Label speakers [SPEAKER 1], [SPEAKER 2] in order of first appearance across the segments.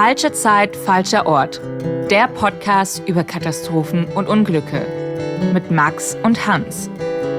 [SPEAKER 1] Falsche Zeit, falscher Ort. Der Podcast über Katastrophen und Unglücke. Mit Max und Hans.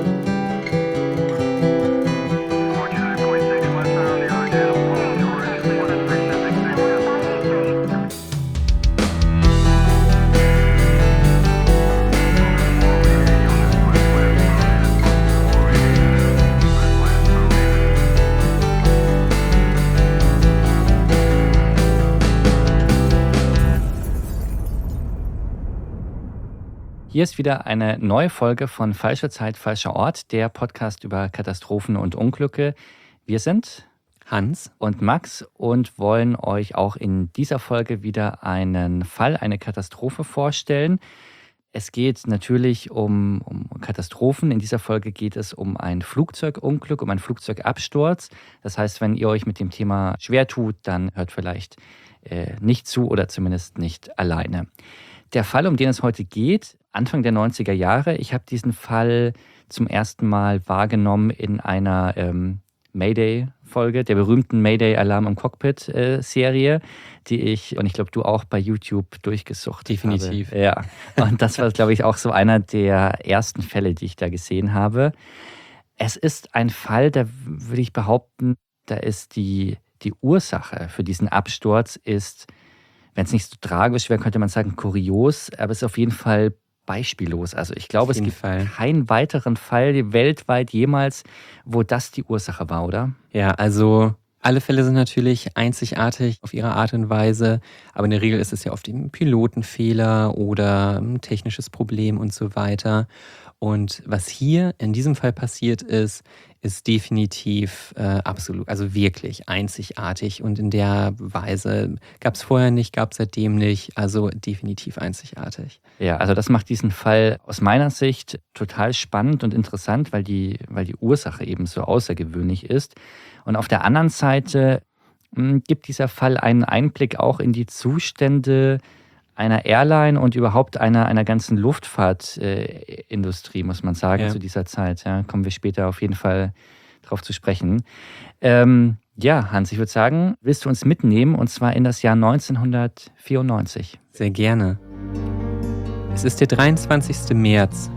[SPEAKER 2] Hier ist wieder eine neue Folge von Falsche Zeit, falscher Ort, der Podcast über Katastrophen und Unglücke. Wir sind Hans und Max und wollen euch auch in dieser Folge wieder einen Fall, eine Katastrophe vorstellen. Es geht natürlich um Katastrophen. In dieser Folge geht es um ein Flugzeugunglück, um einen Flugzeugabsturz. Das heißt, wenn ihr euch mit dem Thema schwer tut, dann hört vielleicht nicht zu oder zumindest nicht alleine. Der Fall, um den es heute geht, Anfang der 90er Jahre. Ich habe diesen Fall zum ersten Mal wahrgenommen in einer Mayday-Folge, der berühmten Mayday-Alarm im Cockpit-Serie, die ich glaube, du auch bei YouTube durchgesucht habe.
[SPEAKER 3] Definitiv.
[SPEAKER 2] Ja, und das war, glaube ich, auch so einer der ersten Fälle, die ich da gesehen habe. Es ist ein Fall, da würde ich behaupten, da ist die Ursache für diesen Absturz ist, wenn es nicht so tragisch wäre, könnte man sagen kurios, aber es ist auf jeden Fall beispiellos. Also ich glaube, es gibt keinen weiteren Fall weltweit jemals, wo das die Ursache war, oder?
[SPEAKER 3] Ja, also alle Fälle sind natürlich einzigartig auf ihre Art und Weise, aber in der Regel ist es ja oft ein Pilotenfehler oder ein technisches Problem und so weiter. Und was hier in diesem Fall passiert ist definitiv absolut, also wirklich einzigartig. Und in der Weise gab es vorher nicht, gab es seitdem nicht, also definitiv einzigartig.
[SPEAKER 2] Ja, also das macht diesen Fall aus meiner Sicht total spannend und interessant, weil die Ursache eben so außergewöhnlich ist. Und auf der anderen Seite gibt dieser Fall einen Einblick auch in die Zustände einer Airline und überhaupt einer ganzen Luftfahrtindustrie, muss man sagen, zu dieser Zeit. Ja, kommen wir später auf jeden Fall drauf zu sprechen. Ja, Hans, ich würde sagen, willst du uns mitnehmen, und zwar in das Jahr 1994?
[SPEAKER 3] Sehr gerne. Es ist der 23. März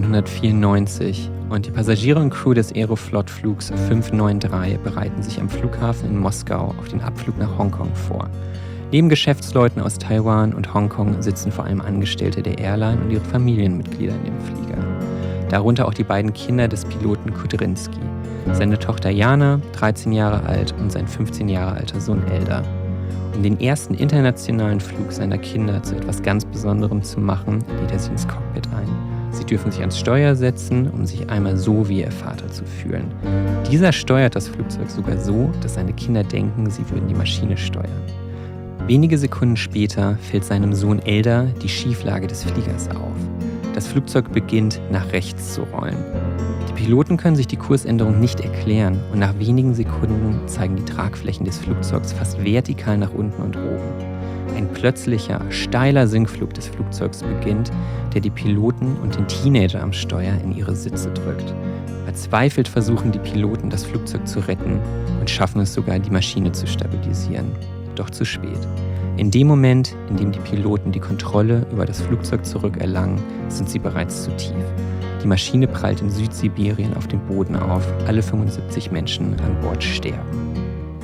[SPEAKER 3] 1994 und die Passagiere und Crew des Aeroflot-Flugs 593 bereiten sich am Flughafen in Moskau auf den Abflug nach Hongkong vor. Neben Geschäftsleuten aus Taiwan und Hongkong sitzen vor allem Angestellte der Airline und ihre Familienmitglieder in dem Flieger. Darunter auch die beiden Kinder des Piloten Kudrinski, seine Tochter Jana, 13 Jahre alt, und sein 15 Jahre alter Sohn Eldar. Um den ersten internationalen Flug seiner Kinder zu etwas ganz Besonderem zu machen, lädt er sie ins Cockpit ein. Sie dürfen sich ans Steuer setzen, um sich einmal so wie ihr Vater zu fühlen. Dieser steuert das Flugzeug sogar so, dass seine Kinder denken, sie würden die Maschine steuern. Wenige Sekunden später fällt seinem Sohn Eldar die Schieflage des Fliegers auf. Das Flugzeug beginnt nach rechts zu rollen. Die Piloten können sich die Kursänderung nicht erklären und nach wenigen Sekunden zeigen die Tragflächen des Flugzeugs fast vertikal nach unten und oben. Ein plötzlicher, steiler Sinkflug des Flugzeugs beginnt, der die Piloten und den Teenager am Steuer in ihre Sitze drückt. Verzweifelt versuchen die Piloten, das Flugzeug zu retten und schaffen es sogar, die Maschine zu stabilisieren. Doch zu spät. In dem Moment, in dem die Piloten die Kontrolle über das Flugzeug zurückerlangen, sind sie bereits zu tief. Die Maschine prallt in Südsibirien auf den Boden auf. Alle 75 Menschen an Bord sterben.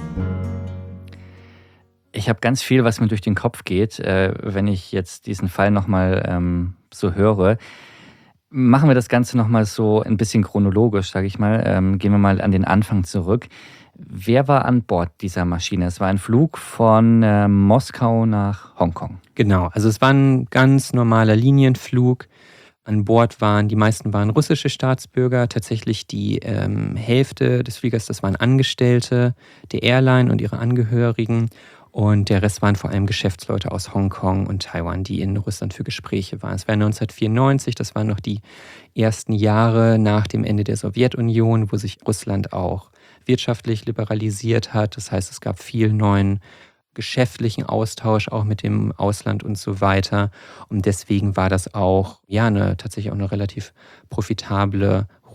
[SPEAKER 2] Ich habe ganz viel, was mir durch den Kopf geht, wenn ich jetzt diesen Fall nochmal so höre. Machen wir das Ganze nochmal so ein bisschen chronologisch, sage ich mal. Gehen wir mal an den Anfang zurück. Wer war an Bord dieser Maschine? Es war ein Flug von Moskau nach Hongkong.
[SPEAKER 3] Genau, also es war ein ganz normaler Linienflug. An Bord die meisten waren russische Staatsbürger. Tatsächlich die Hälfte des Fliegers, das waren Angestellte der Airline und ihre Angehörigen. Und der Rest waren vor allem Geschäftsleute aus Hongkong und Taiwan, die in Russland für Gespräche waren. Es war 1994, das waren noch die ersten Jahre nach dem Ende der Sowjetunion, wo sich Russland auch wirtschaftlich liberalisiert hat. Das heißt, es gab viel neuen geschäftlichen Austausch auch mit dem Ausland und so weiter. Und deswegen war das auch tatsächlich auch eine relativ profitable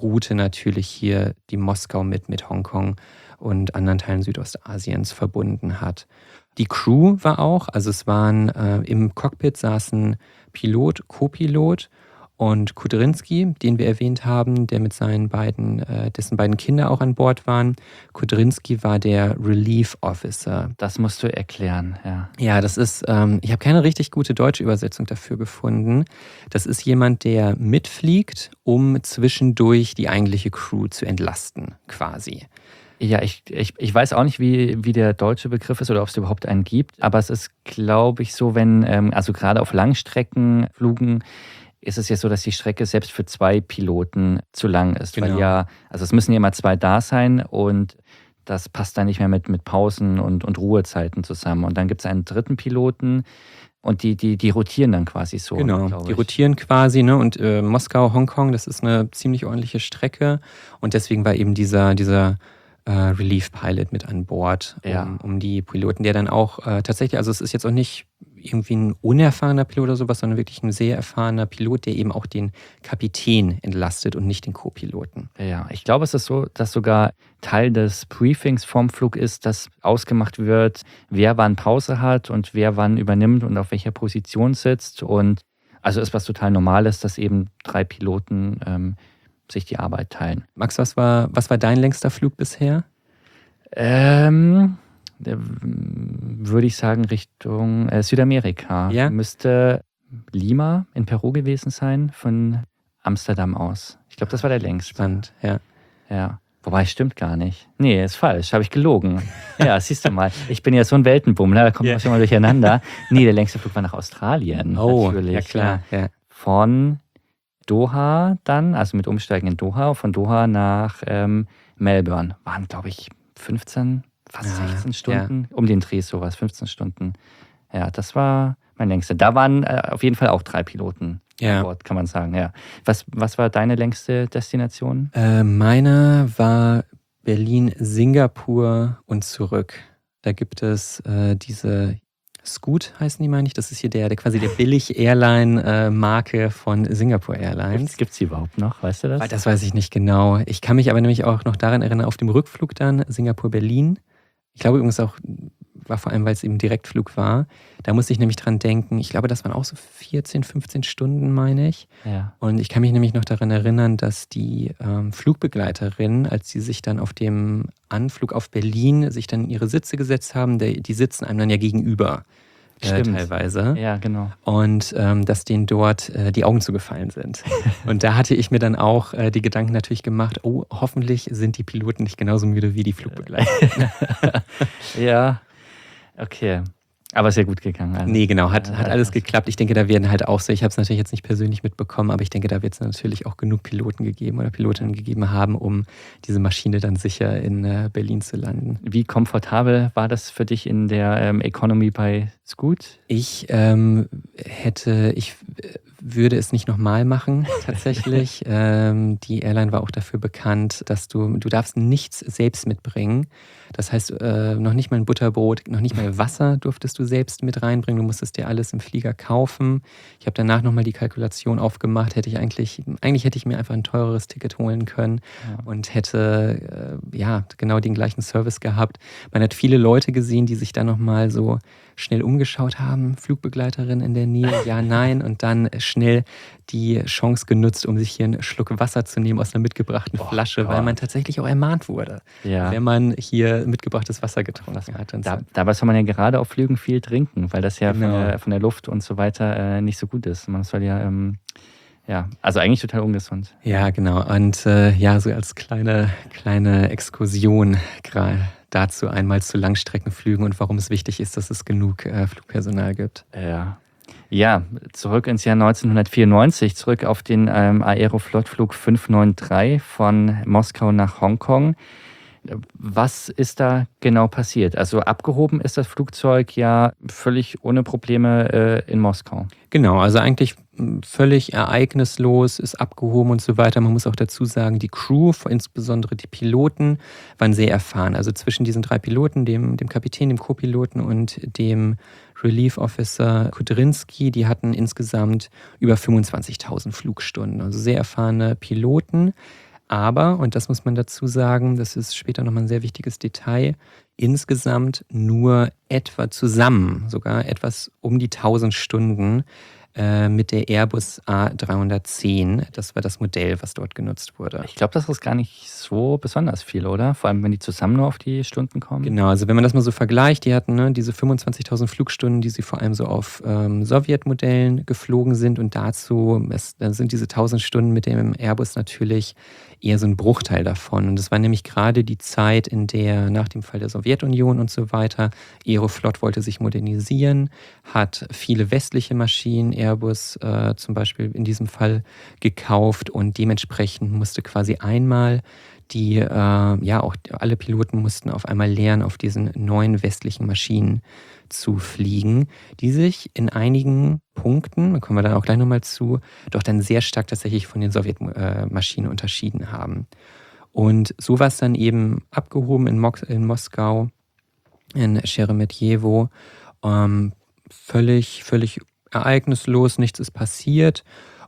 [SPEAKER 3] Route natürlich hier die Moskau mit Hongkong und anderen Teilen Südostasiens verbunden hat. Die Crew war auch, also es waren im Cockpit saßen Pilot, Co-Pilot und Kudrynski, den wir erwähnt haben, der mit dessen beiden Kinder auch an Bord waren. Kudrynski war der Relief Officer.
[SPEAKER 2] Das musst du erklären, ja.
[SPEAKER 3] Ja, das ist, ich habe keine richtig gute deutsche Übersetzung dafür gefunden. Das ist jemand, der mitfliegt, um zwischendurch die eigentliche Crew zu entlasten, quasi.
[SPEAKER 2] Ja, ich weiß auch nicht, wie der deutsche Begriff ist oder ob es überhaupt einen gibt, aber es ist, glaube ich, so, wenn, also gerade auf Langstreckenflügen ist es ja so, dass die Strecke selbst für 2 Piloten zu lang ist.
[SPEAKER 3] Genau.
[SPEAKER 2] Weil ja, also es müssen ja immer 2 da sein und das passt dann nicht mehr mit Pausen und Ruhezeiten zusammen. Und dann gibt es einen dritten Piloten und die rotieren dann quasi so.
[SPEAKER 3] Genau, die rotieren quasi, ne? Und Moskau, Hongkong, das ist eine ziemlich ordentliche Strecke und deswegen war eben dieser Relief Pilot mit an Bord, um die Piloten, der dann auch tatsächlich, also es ist jetzt auch nicht irgendwie ein unerfahrener Pilot oder sowas, sondern wirklich ein sehr erfahrener Pilot, der eben auch den Kapitän entlastet und nicht den Co-Piloten.
[SPEAKER 2] Ja, ich glaube, es ist so, dass sogar Teil des Briefings vorm Flug ist, dass ausgemacht wird, wer wann Pause hat und wer wann übernimmt und auf welcher Position sitzt. Und also ist was total Normales, dass eben 3 Piloten sich die Arbeit teilen.
[SPEAKER 3] Max, was war dein längster Flug bisher?
[SPEAKER 2] Würde ich sagen Richtung Südamerika.
[SPEAKER 3] Ja?
[SPEAKER 2] Müsste Lima in Peru gewesen sein, von Amsterdam aus. Ich glaube, das war der längste.
[SPEAKER 3] Spannend, ja.
[SPEAKER 2] Ja. Wobei, stimmt gar nicht. Nee, ist falsch, habe ich gelogen. Ja, siehst du mal. Ich bin ja so ein Weltenbummler, da kommt man schon mal durcheinander. Nee, der längste Flug war nach Australien.
[SPEAKER 3] Oh,
[SPEAKER 2] natürlich.
[SPEAKER 3] ja klar. Ja.
[SPEAKER 2] Von Doha dann, also mit Umsteigen in Doha, von Doha nach Melbourne. Waren, glaube ich, 15, fast 16 Stunden. Ja. Um den Dreh sowas, 15 Stunden. Ja, das war mein längster. Da waren auf jeden Fall auch 3 Piloten an Bord, kann man sagen. Ja. Was war deine längste Destination?
[SPEAKER 3] Meine war Berlin, Singapur und zurück. Da gibt es diese Scoot heißen die, meine ich. Das ist hier quasi der Billig-Airline-Marke von Singapore Airlines.
[SPEAKER 2] Gibt es die überhaupt noch? Weißt du das?
[SPEAKER 3] Das weiß ich nicht genau. Ich kann mich aber nämlich auch noch daran erinnern, auf dem Rückflug dann Singapur-Berlin. Ich glaube übrigens auch, war vor allem, weil es eben Direktflug war. Da musste ich nämlich dran denken, ich glaube, das waren auch so 14, 15 Stunden, meine ich.
[SPEAKER 2] Ja. Und
[SPEAKER 3] ich kann mich nämlich noch daran erinnern, dass die Flugbegleiterin, als sie sich dann auf dem Anflug auf Berlin sich dann in ihre Sitze gesetzt haben, die sitzen einem dann ja gegenüber. Teilweise.
[SPEAKER 2] Ja, genau.
[SPEAKER 3] Und dass denen dort die Augen zugefallen sind. Und da hatte ich mir dann auch die Gedanken natürlich gemacht, oh, hoffentlich sind die Piloten nicht genauso müde wie die Flugbegleiter.
[SPEAKER 2] Ja, okay. Aber ist ja gut gegangen.
[SPEAKER 3] Also. Nee, genau, hat alles geklappt. Ich denke, da werden halt auch so, ich habe es natürlich jetzt nicht persönlich mitbekommen, aber ich denke, da wird es natürlich auch genug Piloten gegeben oder Pilotinnen gegeben haben, um diese Maschine dann sicher in Berlin zu landen.
[SPEAKER 2] Wie komfortabel war das für dich in der Economy bei Scoot?
[SPEAKER 3] Ich würde es nicht nochmal machen, tatsächlich. Die Airline war auch dafür bekannt, dass du darfst nichts selbst mitbringen. Das heißt, noch nicht mal ein Butterbrot, noch nicht mal Wasser durftest du selbst mit reinbringen. Du musstest dir alles im Flieger kaufen. Ich habe danach nochmal die Kalkulation aufgemacht. Eigentlich hätte ich mir einfach ein teureres Ticket holen können und hätte genau den gleichen Service gehabt. Man hat viele Leute gesehen, die sich da nochmal so schnell umgeschaut haben, Flugbegleiterin in der Nähe, ja, nein, und dann schnell die Chance genutzt, um sich hier einen Schluck Wasser zu nehmen aus einer mitgebrachten Flasche, weil man tatsächlich auch ermahnt wurde, wenn man hier mitgebrachtes Wasser getrunken hat. Und
[SPEAKER 2] dabei soll man ja gerade auf Flügen viel trinken, weil das ja von der Luft und so weiter nicht so gut ist. Man soll also eigentlich total ungesund.
[SPEAKER 3] Ja, genau. Und so als kleine Exkursion gerade dazu einmal zu Langstreckenflügen und warum es wichtig ist, dass es genug Flugpersonal gibt.
[SPEAKER 2] Ja, zurück ins Jahr 1994, zurück auf den Aeroflot-Flug 593 von Moskau nach Hongkong. Was ist da genau passiert? Also abgehoben ist das Flugzeug ja völlig ohne Probleme in Moskau.
[SPEAKER 3] Genau, also eigentlich völlig ereignislos, ist abgehoben und so weiter. Man muss auch dazu sagen, die Crew, insbesondere die Piloten, waren sehr erfahren. Also zwischen diesen 3 Piloten, dem Kapitän, dem Co-Piloten und dem Relief Officer Kudrynski, die hatten insgesamt über 25.000 Flugstunden. Also sehr erfahrene Piloten. Aber, und das muss man dazu sagen, das ist später nochmal ein sehr wichtiges Detail, insgesamt nur etwa zusammen, sogar etwas um die 1000 Stunden mit der Airbus A310. Das war das Modell, was dort genutzt wurde.
[SPEAKER 2] Ich glaube, das ist gar nicht so besonders viel, oder? Vor allem, wenn die zusammen nur auf die Stunden kommen.
[SPEAKER 3] Genau, also wenn man das mal so vergleicht, die hatten diese 25.000 Flugstunden, die sie vor allem so auf Sowjetmodellen geflogen sind, und dazu dann sind diese 1000 Stunden mit dem Airbus natürlich eher so ein Bruchteil davon. Und das war nämlich gerade die Zeit, in der nach dem Fall der Sowjetunion und so weiter, Aeroflot wollte sich modernisieren, hat viele westliche Maschinen, Airbus zum Beispiel in diesem Fall, gekauft, und dementsprechend musste quasi einmal auch alle Piloten mussten auf einmal lernen, auf diesen neuen westlichen Maschinen zu fliegen, die sich in einigen Punkten, da kommen wir dann auch gleich nochmal zu, doch dann sehr stark tatsächlich von den Sowjetmaschinen unterschieden haben. Und so war es dann eben abgehoben in Moskau, in Scheremetjewo, völlig ereignislos, nichts ist passiert.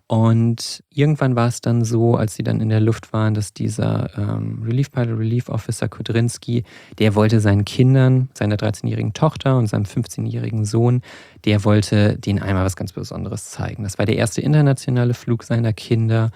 [SPEAKER 3] Und irgendwann war es dann so, als sie dann in der Luft waren, dass dieser Relief Officer Kudryntskij, der wollte seinen Kindern, seiner 13-jährigen Tochter und seinem 15-jährigen Sohn, der wollte denen einmal was ganz Besonderes zeigen. Das war der erste internationale Flug seiner Kinder,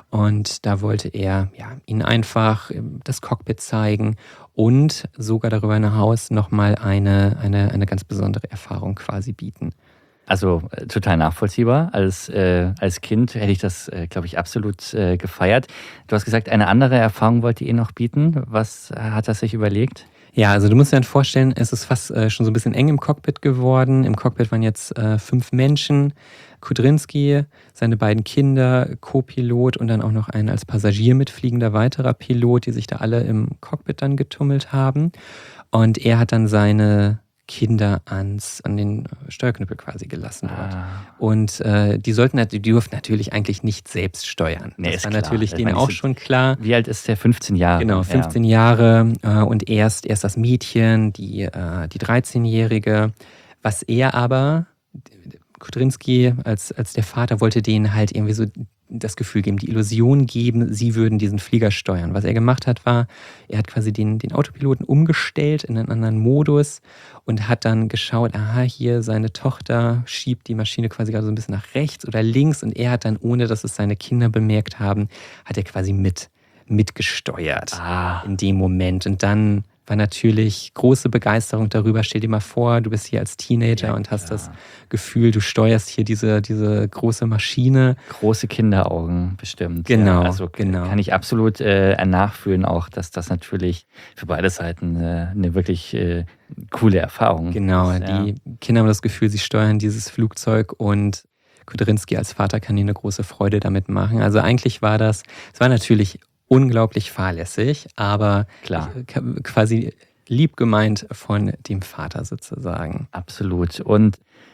[SPEAKER 3] und da wollte er ihnen einfach das Cockpit zeigen und sogar darüber hinaus nochmal eine ganz besondere Erfahrung quasi bieten.
[SPEAKER 2] Also total nachvollziehbar. Als Kind hätte ich das, glaube ich, absolut gefeiert. Du hast gesagt, eine andere Erfahrung wollt ihr noch bieten. Was hat er sich überlegt?
[SPEAKER 3] Ja, also du musst dir dann vorstellen, es ist fast schon so ein bisschen eng im Cockpit geworden. Im Cockpit waren jetzt 5 Menschen. Kudryntskij, seine beiden Kinder, Co-Pilot und dann auch noch ein als Passagier mitfliegender weiterer Pilot, die sich da alle im Cockpit dann getummelt haben. Und er hat dann seine Kinder an den Steuerknüppel quasi gelassen dort. Und die durften natürlich eigentlich nicht selbst steuern.
[SPEAKER 2] Nee,
[SPEAKER 3] das war
[SPEAKER 2] klar.
[SPEAKER 3] natürlich denen auch schon klar.
[SPEAKER 2] Wie alt ist der? 15 Jahre.
[SPEAKER 3] Genau, 15 Jahre und erst das Mädchen, die 13-Jährige. Was er aber, Kudryntskij als der Vater, wollte denen halt irgendwie so das Gefühl geben, die Illusion geben, sie würden diesen Flieger steuern. Was er gemacht hat, war, er hat quasi den Autopiloten umgestellt in einen anderen Modus und hat dann geschaut, hier seine Tochter schiebt die Maschine quasi gerade so ein bisschen nach rechts oder links, und er hat dann, ohne dass es seine Kinder bemerkt haben, hat er quasi mitgesteuert in dem Moment. Und dann war natürlich große Begeisterung darüber. Stell dir mal vor, du bist hier als Teenager und hast das Gefühl, du steuerst hier diese große Maschine.
[SPEAKER 2] Große Kinderaugen bestimmt.
[SPEAKER 3] Genau,
[SPEAKER 2] also kann ich absolut nachfühlen auch, dass das natürlich für beide Seiten eine wirklich coole Erfahrung
[SPEAKER 3] genau,
[SPEAKER 2] ist.
[SPEAKER 3] Die Kinder haben das Gefühl, sie steuern dieses Flugzeug, und Kudryntskij als Vater kann ihnen eine große Freude damit machen. Also eigentlich war es war natürlich unglaublich fahrlässig, aber
[SPEAKER 2] klar,
[SPEAKER 3] quasi lieb gemeint von dem Vater sozusagen.
[SPEAKER 2] Absolut. Und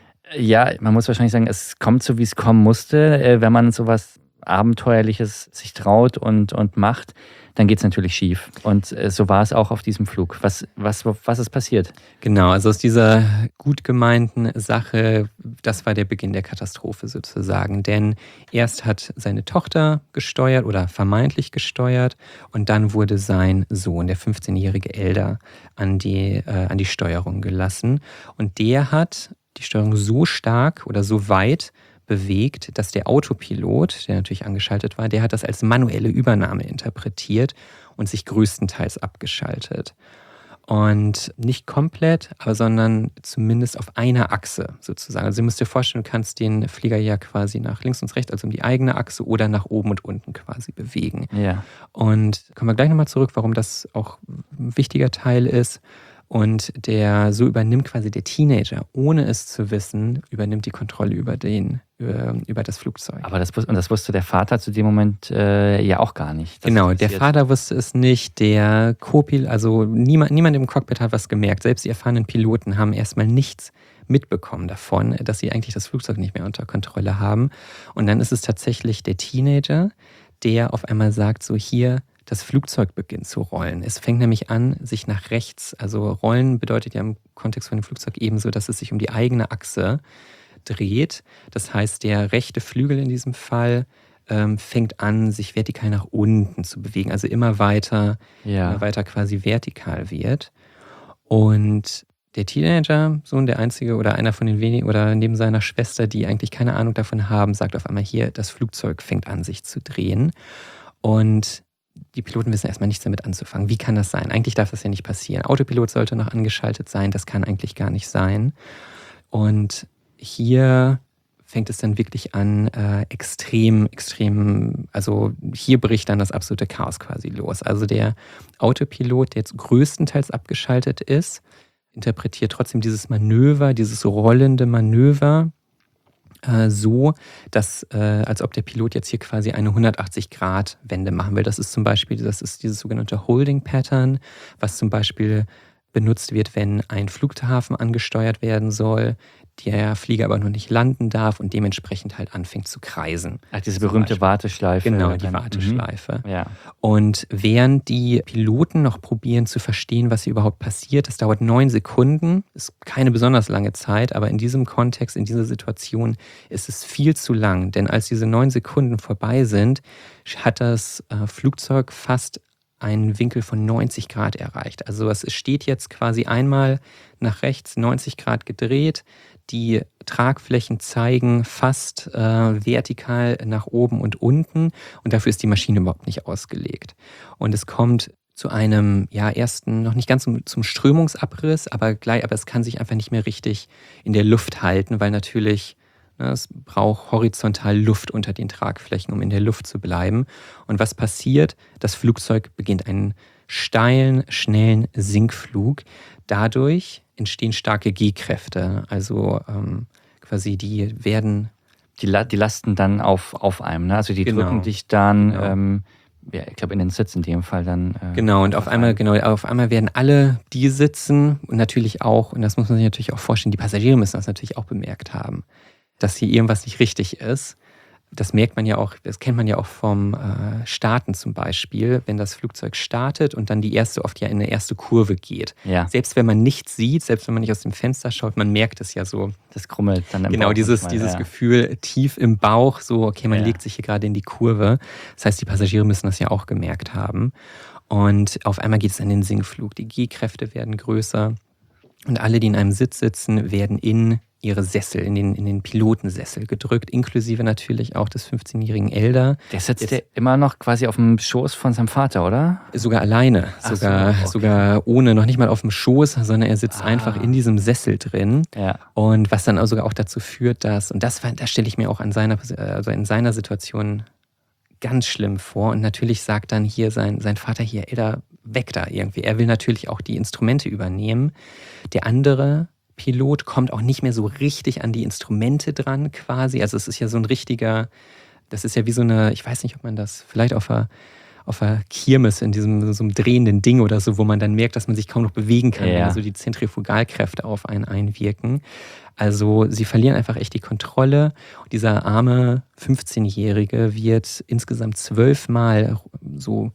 [SPEAKER 2] ja, man muss wahrscheinlich sagen, es kommt so, wie es kommen musste. Wenn man sowas Abenteuerliches sich traut und macht, dann geht es natürlich schief. Und so war es auch auf diesem Flug. Was ist passiert?
[SPEAKER 3] Genau, also aus dieser gut gemeinten Sache, das war der Beginn der Katastrophe sozusagen. Denn erst hat seine Tochter gesteuert oder vermeintlich gesteuert, und dann wurde sein Sohn, der 15-jährige Eldar, an die Steuerung gelassen. Und der hat die Steuerung so stark oder so weit bewegt, dass der Autopilot, der natürlich angeschaltet war, der hat das als manuelle Übernahme interpretiert und sich größtenteils abgeschaltet. Und nicht komplett, sondern zumindest auf einer Achse sozusagen. Also du musst dir vorstellen, du kannst den Flieger ja quasi nach links und rechts, also um die eigene Achse, oder nach oben und unten quasi bewegen.
[SPEAKER 2] Ja.
[SPEAKER 3] Und kommen wir gleich nochmal zurück, warum das auch ein wichtiger Teil ist. Und so übernimmt quasi der Teenager, ohne es zu wissen, übernimmt die Kontrolle über das Flugzeug.
[SPEAKER 2] Aber das wusste der Vater zu dem Moment ja auch gar nicht.
[SPEAKER 3] Genau, der Vater wusste es nicht, der Co-Pilot, also niemand im Cockpit hat was gemerkt. Selbst die erfahrenen Piloten haben erstmal nichts mitbekommen davon, dass sie eigentlich das Flugzeug nicht mehr unter Kontrolle haben. Und dann ist es tatsächlich der Teenager, der auf einmal sagt, so hier, das Flugzeug beginnt zu rollen. Es fängt nämlich an, sich nach rechts, also rollen bedeutet ja im Kontext von dem Flugzeug ebenso, dass es sich um die eigene Achse dreht. Das heißt, der rechte Flügel in diesem Fall fängt an, sich vertikal nach unten zu bewegen, also immer weiter quasi vertikal wird. Und der Teenager, Sohn, der einzige oder einer von den wenigen oder neben seiner Schwester, die eigentlich keine Ahnung davon haben, sagt auf einmal hier, das Flugzeug fängt an, sich zu drehen. Und die Piloten wissen erstmal nichts damit anzufangen. Wie kann das sein? Eigentlich darf das ja nicht passieren. Autopilot sollte noch angeschaltet sein, das kann eigentlich gar nicht sein. Und hier fängt es dann wirklich an, extrem, also hier bricht dann das absolute Chaos quasi los. Also der Autopilot, der jetzt größtenteils abgeschaltet ist, interpretiert trotzdem dieses Manöver, dieses rollende Manöver so, dass als ob der Pilot jetzt hier quasi eine 180-Grad-Wende machen will. Das ist zum Beispiel, das ist dieses sogenannte Holding Pattern, was zum Beispiel benutzt wird, wenn ein Flughafen angesteuert werden soll, der Flieger aber noch nicht landen darf und dementsprechend halt anfängt zu kreisen.
[SPEAKER 2] Ach, diese berühmte Warteschleife.
[SPEAKER 3] Genau, die Warteschleife.
[SPEAKER 2] Ja.
[SPEAKER 3] Und während die Piloten noch probieren zu verstehen, was hier überhaupt passiert, das dauert 9 Sekunden, ist keine besonders lange Zeit, aber in diesem Kontext, in dieser Situation ist es viel zu lang. Denn als diese 9 Sekunden vorbei sind, hat das Flugzeug fast einen Winkel von 90 Grad erreicht. Also es steht jetzt quasi einmal nach rechts 90 Grad gedreht. Die Tragflächen zeigen fast vertikal nach oben und unten und dafür ist die Maschine überhaupt nicht ausgelegt. Und es kommt zu einem ersten, noch nicht ganz zum Strömungsabriss, aber es kann sich einfach nicht mehr richtig in der Luft halten, weil natürlich es braucht horizontal Luft unter den Tragflächen, um in der Luft zu bleiben. Und was passiert? Das Flugzeug beginnt einen steilen, schnellen Sinkflug. Dadurch entstehen starke G-Kräfte. Also quasi die werden...
[SPEAKER 2] Die lasten dann auf einem, ne? Also die drücken dich dann... ich glaube in den Sitz in dem Fall dann.
[SPEAKER 3] Genau, und auf einmal werden alle, die sitzen und natürlich auch, und das muss man sich natürlich auch vorstellen, die Passagiere müssen das natürlich auch bemerkt haben, dass hier irgendwas nicht richtig ist. Das merkt man ja auch, das kennt man ja auch vom Starten zum Beispiel, wenn das Flugzeug startet und dann oft in eine erste Kurve geht.
[SPEAKER 2] Ja.
[SPEAKER 3] Selbst wenn man nichts sieht, selbst wenn man nicht aus dem Fenster schaut, man merkt es ja so.
[SPEAKER 2] Das krummelt dann im Bauch.
[SPEAKER 3] Genau, dieses Gefühl tief im Bauch, so okay, man legt sich hier gerade in die Kurve. Das heißt, die Passagiere müssen das ja auch gemerkt haben. Und auf einmal geht es an den Sinkflug. Die G-Kräfte werden größer und alle, die in einem Sitz sitzen, werden in ihre Sessel, in den Pilotensessel gedrückt, inklusive natürlich auch des 15-jährigen Elder.
[SPEAKER 2] Der sitzt ja immer noch quasi auf dem Schoß von seinem Vater, oder?
[SPEAKER 3] Sogar alleine, sogar ohne, noch nicht mal auf dem Schoß, sondern er sitzt einfach in diesem Sessel drin.
[SPEAKER 2] Ja.
[SPEAKER 3] Und was dann sogar auch dazu führt, dass, und das stelle ich mir auch in seiner Situation ganz schlimm vor. Und natürlich sagt dann hier sein Vater hier, Elder, weg da irgendwie. Er will natürlich auch die Instrumente übernehmen. Der andere Pilot kommt auch nicht mehr so richtig an die Instrumente dran quasi. Also es ist ja so ein richtiger, das ist ja wie so eine, ich weiß nicht, ob man das vielleicht auf einer Kirmes in so einem drehenden Ding oder so, wo man dann merkt, dass man sich kaum noch bewegen kann, wenn so die Zentrifugalkräfte auf einen einwirken. Also sie verlieren einfach echt die Kontrolle. Und dieser arme 15-Jährige wird insgesamt 12 Mal so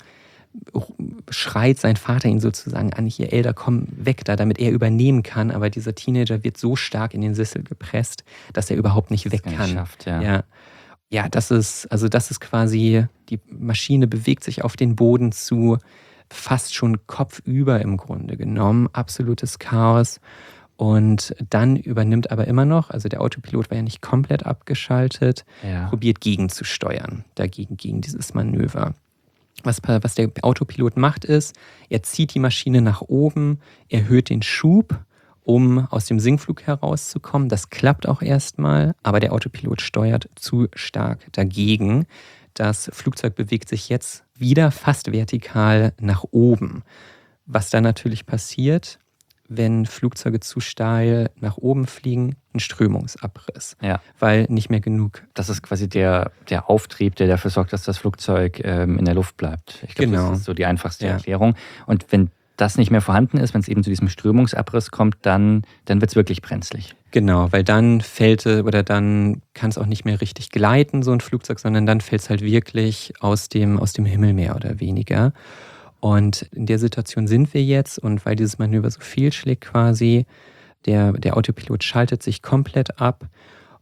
[SPEAKER 3] schreit sein Vater ihn sozusagen an, hier Elder, komm weg da, damit er übernehmen kann, aber dieser Teenager wird so stark in den Sessel gepresst, dass er überhaupt nicht weg kann.
[SPEAKER 2] Schafft,
[SPEAKER 3] ja, das ist quasi, die Maschine bewegt sich auf den Boden zu, fast schon kopfüber im Grunde genommen, absolutes Chaos. Und dann übernimmt aber immer noch, also der Autopilot war ja nicht komplett abgeschaltet, probiert gegenzusteuern, gegen dieses Manöver. Was der Autopilot macht ist, er zieht die Maschine nach oben, erhöht den Schub, um aus dem Sinkflug herauszukommen. Das klappt auch erstmal, aber der Autopilot steuert zu stark dagegen. Das Flugzeug bewegt sich jetzt wieder fast vertikal nach oben. Was dann natürlich passiert, wenn Flugzeuge zu steil nach oben fliegen, ein Strömungsabriss.
[SPEAKER 2] Ja.
[SPEAKER 3] Weil nicht mehr genug.
[SPEAKER 2] Das ist quasi der Auftrieb, der dafür sorgt, dass das Flugzeug in der Luft bleibt. Ich glaube, das ist so die einfachste Erklärung. Und wenn das nicht mehr vorhanden ist, wenn es eben zu diesem Strömungsabriss kommt, dann wird es wirklich brenzlig.
[SPEAKER 3] Genau, weil dann dann kann es auch nicht mehr richtig gleiten, so ein Flugzeug, sondern dann fällt es halt wirklich aus dem Himmel mehr oder weniger. Und in der Situation sind wir jetzt, und weil dieses Manöver so fehlschlägt quasi, der Autopilot schaltet sich komplett ab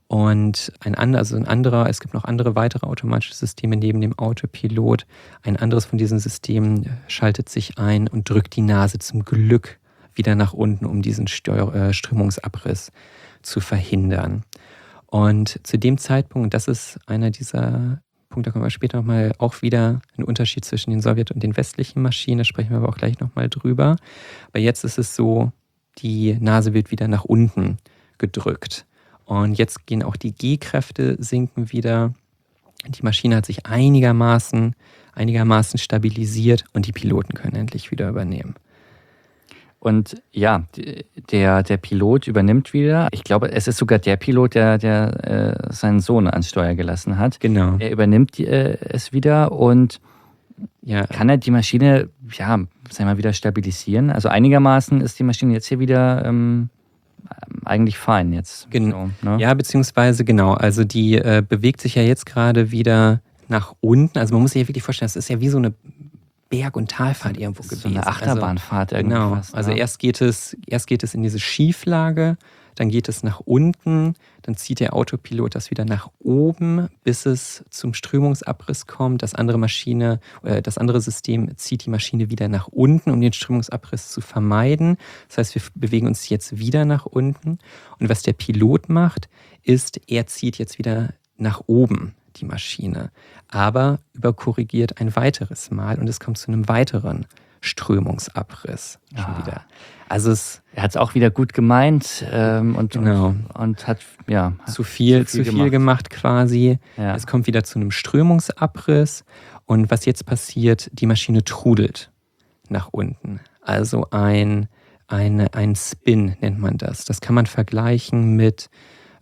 [SPEAKER 3] Und es gibt noch weitere automatische Systeme neben dem Autopilot. Ein anderes von diesen Systemen schaltet sich ein und drückt die Nase zum Glück wieder nach unten, um diesen Strömungsabriss zu verhindern. Und zu dem Zeitpunkt, und das ist einer dieser Punkte, da kommen wir später nochmal auch wieder ein Unterschied zwischen den Sowjet- und den westlichen Maschinen, da sprechen wir aber auch gleich nochmal drüber. Aber jetzt ist es so, die Nase wird wieder nach unten gedrückt. Und jetzt gehen auch die G-Kräfte sinken wieder. Die Maschine hat sich einigermaßen stabilisiert und die Piloten können endlich wieder übernehmen.
[SPEAKER 2] Und ja, der Pilot übernimmt wieder. Ich glaube, es ist sogar der Pilot, der seinen Sohn ans Steuer gelassen hat.
[SPEAKER 3] Genau.
[SPEAKER 2] Er übernimmt es wieder und kann er die Maschine, wieder stabilisieren? Also einigermaßen ist die Maschine jetzt hier wieder eigentlich fein jetzt.
[SPEAKER 3] Genau.
[SPEAKER 2] So, ne?
[SPEAKER 3] Ja, beziehungsweise genau. Also die bewegt sich ja jetzt gerade wieder nach unten. Also man muss sich ja wirklich vorstellen, das ist ja wie so eine Berg- und Talfahrt irgendwo gewesen.
[SPEAKER 2] So eine Achterbahnfahrt
[SPEAKER 3] irgendwas. Genau. Also erst geht es in diese Schieflage, dann geht es nach unten, dann zieht der Autopilot das wieder nach oben, bis es zum Strömungsabriss kommt. Das andere System zieht die Maschine wieder nach unten, um den Strömungsabriss zu vermeiden. Das heißt, wir bewegen uns jetzt wieder nach unten. Und was der Pilot macht, ist, er zieht jetzt wieder nach oben die Maschine, aber überkorrigiert ein weiteres Mal und es kommt zu einem weiteren Strömungsabriss schon wieder. Also er hat es auch wieder gut gemeint und hat zu viel gemacht quasi. Ja. Es kommt wieder zu einem Strömungsabriss und was jetzt passiert, die Maschine trudelt nach unten. Also ein Spin nennt man das. Das kann man vergleichen mit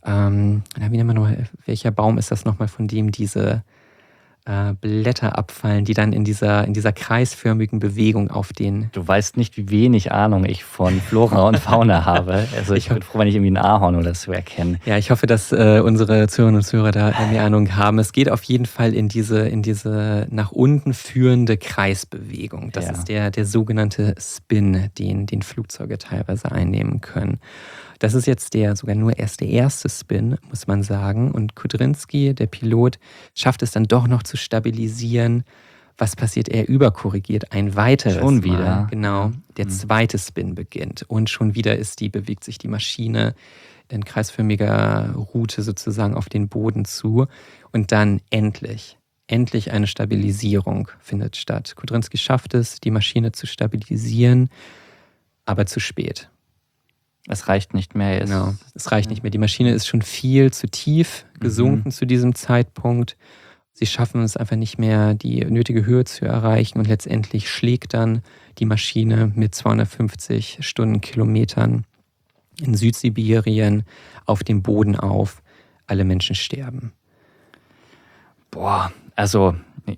[SPEAKER 3] welcher Baum ist das nochmal, von dem diese Blätter abfallen, die dann in dieser kreisförmigen Bewegung auf den...
[SPEAKER 2] Du weißt nicht, wie wenig Ahnung ich von Flora und Fauna habe. Also ich bin froh, wenn ich irgendwie ein Ahorn oder so erkenne.
[SPEAKER 3] Ja, ich hoffe, dass unsere Zuhörerinnen und Zuhörer da mehr Ahnung haben. Es geht auf jeden Fall in diese nach unten führende Kreisbewegung. Das ist der sogenannte Spin, den Flugzeuge teilweise einnehmen können. Das ist jetzt sogar nur erst der erste Spin, muss man sagen. Und Kudrynski, der Pilot, schafft es dann doch noch zu stabilisieren. Was passiert? Er überkorrigiert ein weiteres
[SPEAKER 2] Schon wieder.
[SPEAKER 3] Mal. Genau, der zweite Spin beginnt. Und schon wieder bewegt sich die Maschine in kreisförmiger Route sozusagen auf den Boden zu. Und dann endlich eine Stabilisierung findet statt. Kudrynski schafft es, die Maschine zu stabilisieren, aber zu spät.
[SPEAKER 2] Es reicht nicht mehr.
[SPEAKER 3] Genau, es reicht nicht mehr. Die Maschine ist schon viel zu tief gesunken zu diesem Zeitpunkt. Sie schaffen es einfach nicht mehr, die nötige Höhe zu erreichen und letztendlich schlägt dann die Maschine mit 250 Stundenkilometern in Südsibirien auf dem Boden auf. Alle Menschen sterben.
[SPEAKER 2] Boah, also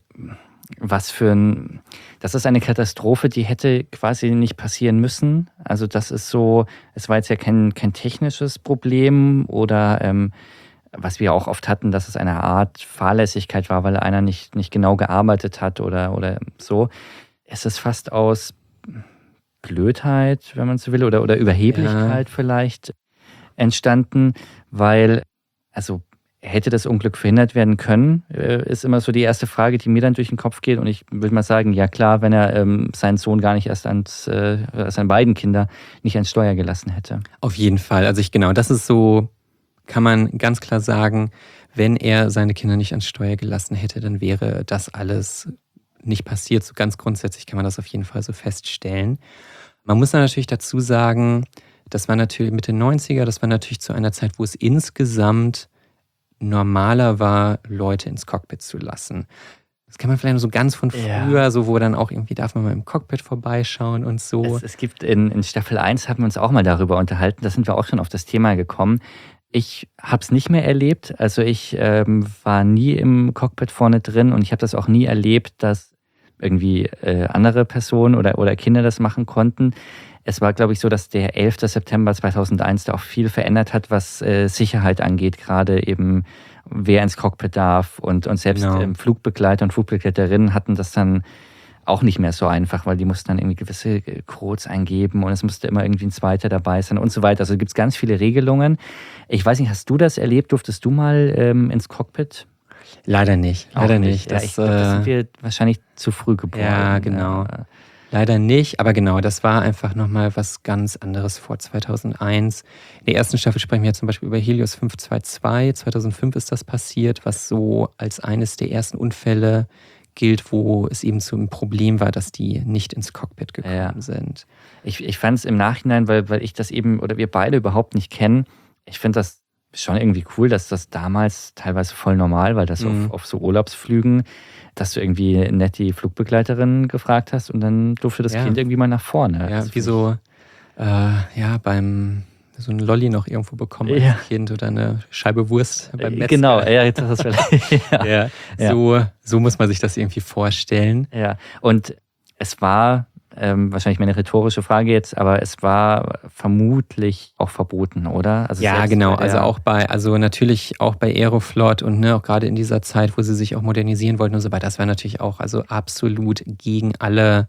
[SPEAKER 2] das ist eine Katastrophe, die hätte quasi nicht passieren müssen. Also das ist so, es war jetzt ja kein technisches Problem oder was wir auch oft hatten, dass es eine Art Fahrlässigkeit war, weil einer nicht genau gearbeitet hat oder so. Es ist fast aus Blödheit, wenn man so will, oder Überheblichkeit vielleicht entstanden, weil, also hätte das Unglück verhindert werden können, ist immer so die erste Frage, die mir dann durch den Kopf geht. Und ich würde mal sagen, ja klar, wenn er seinen Sohn gar nicht erst seine beiden Kinder nicht ans Steuer gelassen hätte.
[SPEAKER 3] Auf jeden Fall. Also das ist so, kann man ganz klar sagen, wenn er seine Kinder nicht ans Steuer gelassen hätte, dann wäre das alles nicht passiert. So ganz grundsätzlich kann man das auf jeden Fall so feststellen. Man muss dann natürlich dazu sagen, das war natürlich Mitte 90er, das war natürlich zu einer Zeit, wo es insgesamt normaler war, Leute ins Cockpit zu lassen. Das kann man vielleicht nur so ganz von früher, so wo dann auch irgendwie darf man mal im Cockpit vorbeischauen und so.
[SPEAKER 2] Es gibt in Staffel 1 haben wir uns auch mal darüber unterhalten, da sind wir auch schon auf das Thema gekommen. Ich habe es nicht mehr erlebt, also ich war nie im Cockpit vorne drin und ich habe das auch nie erlebt, dass irgendwie andere Personen oder Kinder das machen konnten. Es war, glaube ich, so, dass der 11. September 2001 da auch viel verändert hat, was Sicherheit angeht, gerade eben wer ins Cockpit darf und selbst Flugbegleiter und Flugbegleiterinnen hatten das dann auch nicht mehr so einfach, weil die mussten dann irgendwie gewisse Codes eingeben und es musste immer irgendwie ein zweiter dabei sein und so weiter. Also gibt es ganz viele Regelungen. Ich weiß nicht, hast du das erlebt? Durftest du mal ins Cockpit?
[SPEAKER 3] Leider nicht.
[SPEAKER 2] Auch nicht. Ich glaube, das sind wir wahrscheinlich zu früh geboren.
[SPEAKER 3] Ja, genau. Leider nicht, aber genau, das war einfach nochmal was ganz anderes vor 2001. In der ersten Staffel sprechen wir ja zum Beispiel über Helios 522. 2005 ist das passiert, was so als eines der ersten Unfälle gilt, wo es eben so ein Problem war, dass die nicht ins Cockpit gekommen sind.
[SPEAKER 2] Ich fand es im Nachhinein, weil ich das eben, oder wir beide überhaupt nicht kennen, ich finde das schon irgendwie cool, dass das damals teilweise voll normal war, dass auf so Urlaubsflügen, dass du irgendwie nett die Flugbegleiterin gefragt hast und dann durfte das Kind irgendwie mal nach vorne.
[SPEAKER 3] Ja, wie so, beim so ein Lolli noch irgendwo bekommen als Kind oder eine Scheibe Wurst beim Metzger.
[SPEAKER 2] Genau, jetzt hast du es
[SPEAKER 3] So muss man sich das irgendwie vorstellen.
[SPEAKER 2] Ja, und es war wahrscheinlich mehr eine rhetorische Frage jetzt, aber es war vermutlich auch verboten, oder? Also
[SPEAKER 3] ja, genau. Also natürlich auch bei Aeroflot und auch gerade in dieser Zeit, wo sie sich auch modernisieren wollten und so weiter, das war natürlich auch also absolut gegen alle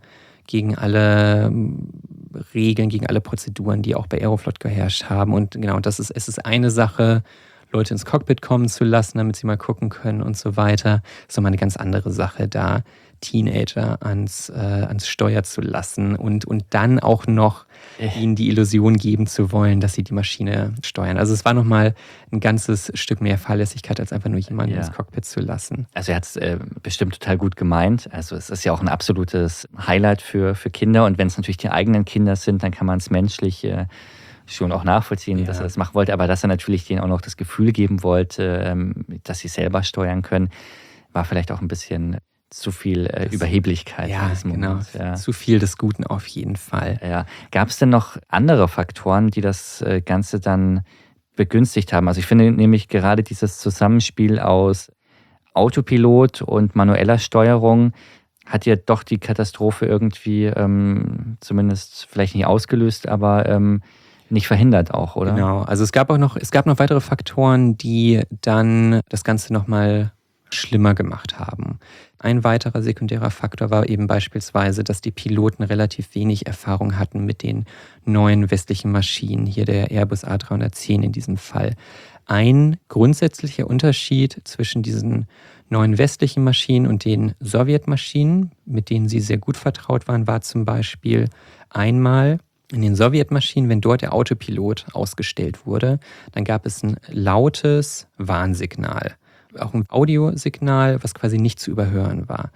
[SPEAKER 3] Regeln, gegen alle Prozeduren, die auch bei Aeroflot geherrscht haben. Und genau, es ist eine Sache, Leute ins Cockpit kommen zu lassen, damit sie mal gucken können und so weiter. Das ist nochmal eine ganz andere Sache, da Teenager ans Steuer zu lassen und dann auch noch ihnen die Illusion geben zu wollen, dass sie die Maschine steuern. Also es war nochmal ein ganzes Stück mehr Fahrlässigkeit, als einfach nur jemanden ins Cockpit zu lassen.
[SPEAKER 2] Also er hat es bestimmt total gut gemeint. Also es ist ja auch ein absolutes Highlight für Kinder und wenn es natürlich die eigenen Kinder sind, dann kann man es menschlich schon auch nachvollziehen, dass er das machen wollte, aber dass er natürlich denen auch noch das Gefühl geben wollte, dass sie selber steuern können, war vielleicht auch ein bisschen zu viel Überheblichkeit.
[SPEAKER 3] Ja,
[SPEAKER 2] in diesem Moment.
[SPEAKER 3] Ja. Zu viel des Guten auf jeden Fall.
[SPEAKER 2] Ja. Gab es denn noch andere Faktoren, die das Ganze dann begünstigt haben? Also ich finde nämlich gerade dieses Zusammenspiel aus Autopilot und manueller Steuerung hat ja doch die Katastrophe irgendwie zumindest vielleicht nicht ausgelöst, aber nicht verhindert auch, oder?
[SPEAKER 3] Genau, also es gab noch weitere Faktoren, die dann das Ganze nochmal schlimmer gemacht haben. Ein weiterer sekundärer Faktor war eben beispielsweise, dass die Piloten relativ wenig Erfahrung hatten mit den neuen westlichen Maschinen, hier der Airbus A310 in diesem Fall. Ein grundsätzlicher Unterschied zwischen diesen neuen westlichen Maschinen und den Sowjetmaschinen, mit denen sie sehr gut vertraut waren, war zum Beispiel einmal in den Sowjetmaschinen, wenn dort der Autopilot ausgestellt wurde, dann gab es ein lautes Warnsignal. Auch ein Audiosignal, was quasi nicht zu überhören war.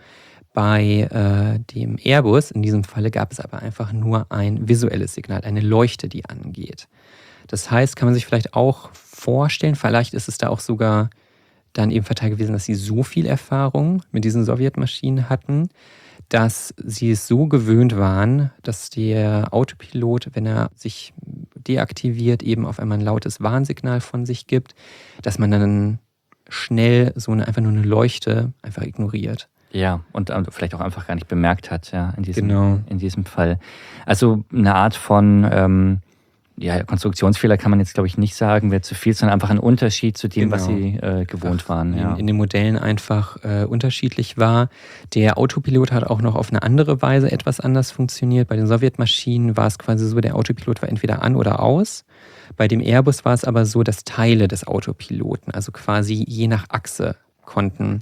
[SPEAKER 3] Bei dem Airbus, in diesem Falle, gab es aber einfach nur ein visuelles Signal, eine Leuchte, die angeht. Das heißt, kann man sich vielleicht auch vorstellen, vielleicht ist es da auch sogar dann eben fatal gewesen, dass sie so viel Erfahrung mit diesen Sowjetmaschinen hatten, dass sie es so gewöhnt waren, dass der Autopilot, wenn er sich deaktiviert, eben auf einmal ein lautes Warnsignal von sich gibt, dass man dann schnell einfach nur eine Leuchte einfach ignoriert.
[SPEAKER 2] Ja, und vielleicht auch einfach gar nicht bemerkt hat, in diesem Fall. Also eine Art von Konstruktionsfehler kann man jetzt, glaube ich, nicht sagen, wäre zu viel, sondern einfach ein Unterschied zu dem, was sie gewohnt waren. Ja.
[SPEAKER 3] In den Modellen einfach unterschiedlich war. Der Autopilot hat auch noch auf eine andere Weise etwas anders funktioniert. Bei den Sowjetmaschinen war es quasi so, der Autopilot war entweder an oder aus. Bei dem Airbus war es aber so, dass Teile des Autopiloten, also quasi je nach Achse, konnten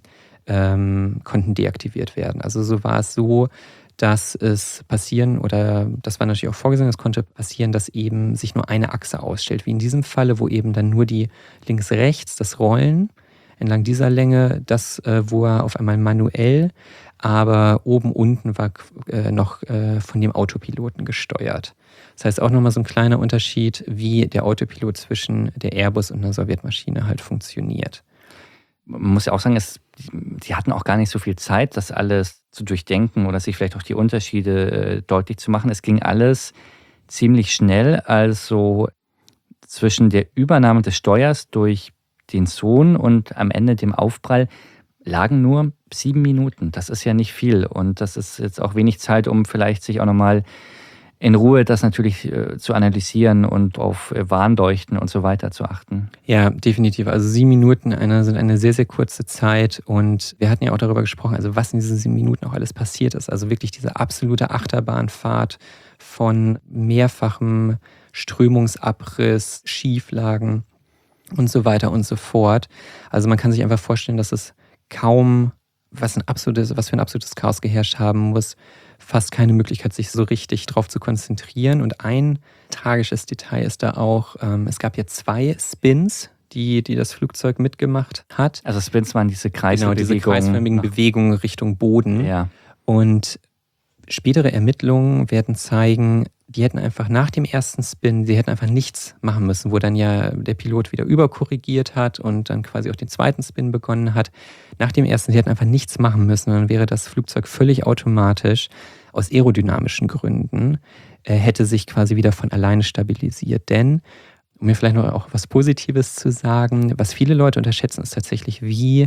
[SPEAKER 3] deaktiviert werden. Also so war es so, dass es passieren, oder das war natürlich auch vorgesehen, es konnte passieren, dass eben sich nur eine Achse ausstellt, wie in diesem Falle, wo eben dann nur die links-rechts, das Rollen entlang dieser Länge, das wo er auf einmal manuell, aber oben-unten war noch von dem Autopiloten gesteuert. Das heißt auch nochmal so ein kleiner Unterschied, wie der Autopilot zwischen der Airbus und einer Sowjetmaschine halt funktioniert.
[SPEAKER 2] Man muss ja auch sagen, sie hatten auch gar nicht so viel Zeit, das alles zu durchdenken oder sich vielleicht auch die Unterschiede deutlich zu machen. Es ging alles ziemlich schnell, also zwischen der Übernahme des Steuers durch den Sohn und am Ende dem Aufprall lagen nur 7 Minuten. Das ist ja nicht viel und das ist jetzt auch wenig Zeit, um vielleicht sich auch nochmal in Ruhe das natürlich zu analysieren und auf Warnleuchten und so weiter zu achten.
[SPEAKER 3] Ja, definitiv. Also 7 Minuten sind eine sehr, sehr kurze Zeit und wir hatten ja auch darüber gesprochen, also was in diesen 7 Minuten auch alles passiert ist. Also wirklich diese absolute Achterbahnfahrt von mehrfachem Strömungsabriss, Schieflagen und so weiter und so fort. Also man kann sich einfach vorstellen, dass es kaum was für ein absolutes Chaos geherrscht haben muss, fast keine Möglichkeit, sich so richtig drauf zu konzentrieren. Und ein tragisches Detail ist da auch, es gab ja 2 Spins, die das Flugzeug mitgemacht hat.
[SPEAKER 2] Also Spins waren diese kreisförmigen
[SPEAKER 3] Genau, diese kreisförmigen Bewegungen Richtung Boden.
[SPEAKER 2] Ja.
[SPEAKER 3] Und spätere Ermittlungen werden zeigen, die hätten einfach nach dem ersten Spin, sie hätten einfach nichts machen müssen, wo dann ja der Pilot wieder überkorrigiert hat und dann quasi auch den zweiten Spin begonnen hat. Nach dem ersten, sie hätten einfach nichts machen müssen, dann wäre das Flugzeug völlig automatisch aus aerodynamischen Gründen, hätte sich quasi wieder von alleine stabilisiert. Denn, um mir vielleicht noch auch was Positives zu sagen, was viele Leute unterschätzen, ist tatsächlich, wie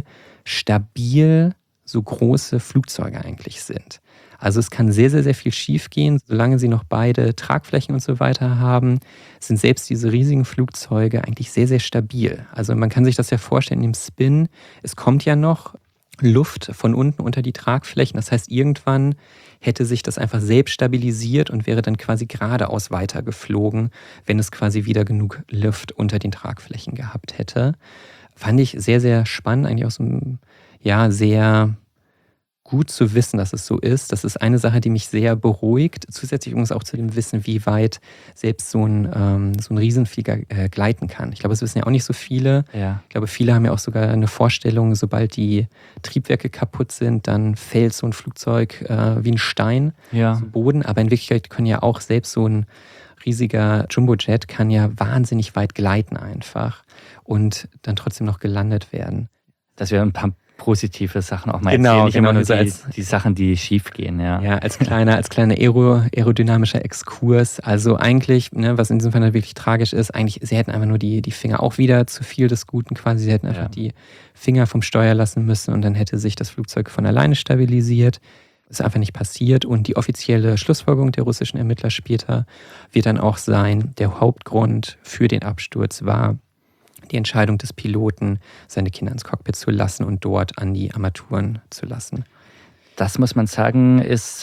[SPEAKER 3] stabil so große Flugzeuge eigentlich sind. Also es kann sehr, sehr, sehr viel schief gehen. Solange sie noch beide Tragflächen und so weiter haben, sind selbst diese riesigen Flugzeuge eigentlich sehr, sehr stabil. Also man kann sich das ja vorstellen, im Spin, es kommt ja noch Luft von unten unter die Tragflächen. Das heißt, irgendwann hätte sich das einfach selbst stabilisiert und wäre dann quasi geradeaus weiter geflogen, wenn es quasi wieder genug Luft unter den Tragflächen gehabt hätte. Fand ich sehr, sehr spannend, eigentlich auch so, ja, sehr gut zu wissen, dass es so ist. Das ist eine Sache, die mich sehr beruhigt. Zusätzlich übrigens auch zu dem Wissen, wie weit selbst so ein Riesenflieger gleiten kann. Ich glaube, es wissen ja auch nicht so viele.
[SPEAKER 2] Ja.
[SPEAKER 3] Ich glaube, viele haben ja auch sogar eine Vorstellung, sobald die Triebwerke kaputt sind, dann fällt so ein Flugzeug wie ein Stein zu Boden. Aber in Wirklichkeit können ja auch selbst so ein riesiger Jumbojet kann ja wahnsinnig weit gleiten einfach und dann trotzdem noch gelandet werden.
[SPEAKER 2] Das wäre ein paar positive Sachen auch mal erzählen. Nicht immer nur die Sachen, die schief gehen. Ja,
[SPEAKER 3] als kleiner aerodynamischer Exkurs. Also eigentlich, was in diesem Fall wirklich tragisch ist, eigentlich, sie hätten einfach nur die Finger auch wieder zu viel des Guten quasi. Sie hätten einfach die Finger vom Steuer lassen müssen und dann hätte sich das Flugzeug von alleine stabilisiert. Das ist einfach nicht passiert und die offizielle Schlussfolgerung der russischen Ermittler später wird dann auch sein, der Hauptgrund für den Absturz war die Entscheidung des Piloten, seine Kinder ins Cockpit zu lassen und dort an die Armaturen zu lassen.
[SPEAKER 2] Das muss man sagen, ist